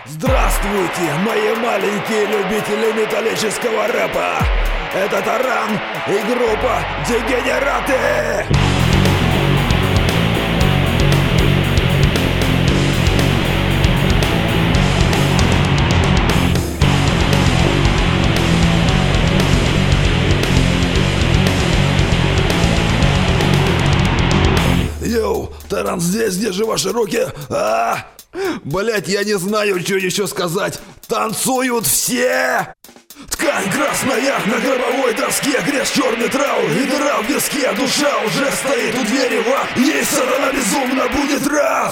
Здравствуйте, мои маленькие любители металлического рэпа! Это Таран и группа Дегенераты! Йоу, Таран здесь, где же ваши руки? Блять, я не знаю, что еще сказать. Танцуют все! Ткань красная на гробовой доске, крест черный траур и дыра в виске. Душа уже стоит у двери в ад, ей сатана безумно будет рад.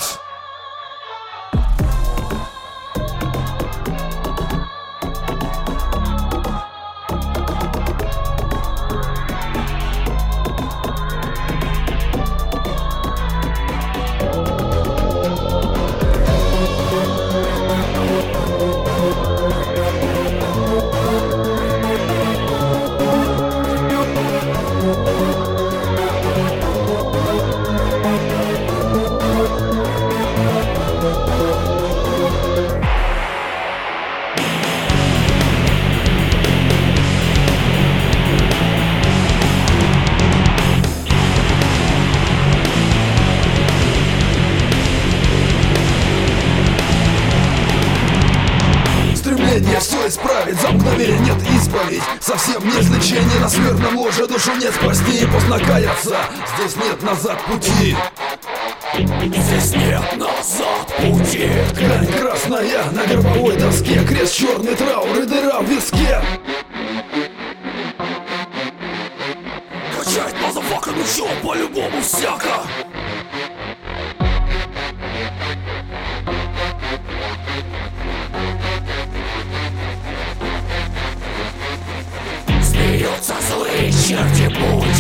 Стремление все исправить, за мгновение нет исповедь. Совсем нет лечения, на смертном ложе душу нет спасти и поздно каяться. Здесь нет назад пути. Здесь нет назад пути. Ткань красная на гробовой доске, крест черный траур и дыра в виске. Качать мазафака, ну чё, по-любому всяко. Смеются злые черти, пули